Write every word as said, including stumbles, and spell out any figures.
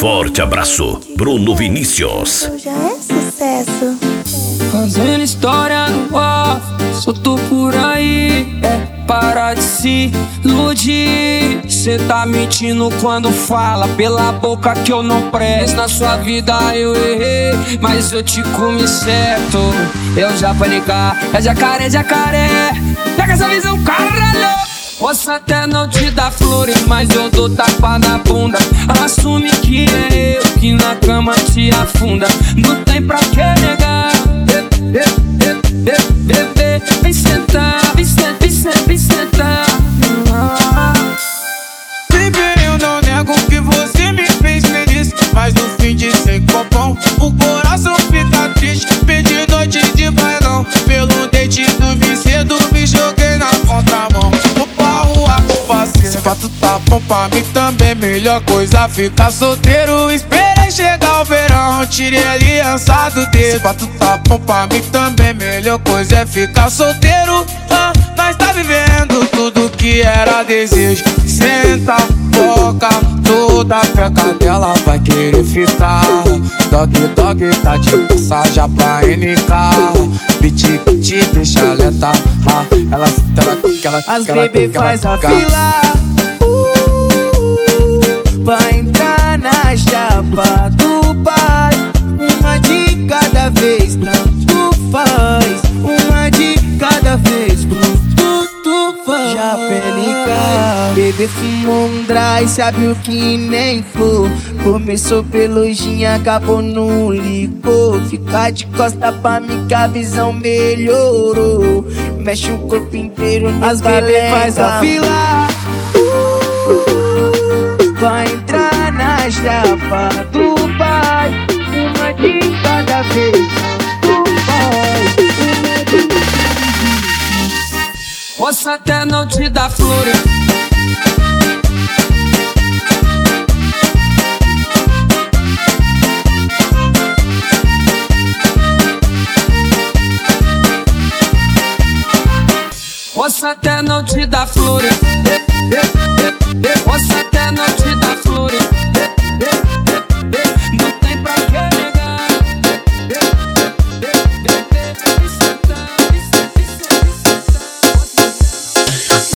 Forte abraço, Bruno Vinícius. Já é sucesso. Fazendo história no off, solto por aí. É para de se iludir. Cê tá mentindo quando fala pela boca que eu não presto. Na sua vida eu errei, mas eu te comi certo. Eu já falei cá, é jacaré, jacaré. Pega essa visão, caralho. Posso até não te dar flores, mas eu dou tapa na bunda. Assume que é eu que na cama te afunda. Não tem pra que negar. Vem sentar, vem sentar, vem sentar, vem sentar. Baby, eu não nego que você me fez feliz, mas no fim de sem copão o coração fica triste. Pedi noite de bailão, pelo dente dormi cedo, me joguei na contramão. Se pra tu tá bom pra mim também, melhor coisa ficar solteiro. Esperei chegar o verão, tirei a aliança do dedo. Se pra tu tá bom pra mim também, melhor coisa é ficar solteiro. ah, Nós tá vivendo tudo que era desejo. Senta, toca, toda a peca dela vai querer ficar. Dog, dog, tá de passagem pra N K. Beat que te deixa alerta. ah, Ela, ela, ela, As ela, baby ela, faz a ela, fila, uh, vai entrar na chapa do pai. Uma de cada vez, tanto faz. Uma de cada vez, pronto, tu faz. Já pelica, bebê fumou um dry, sabe o que nem for. Começou pelo gin, acabou no licor. Ficar de costa pra mim que a visão melhorou. Mexe o corpo inteiro, as bebê faz a fila, uh, vai entrar na chapa do pai. Uma de cada vez, tu faz. Posso até não te dar flores, posso até não te dar flores.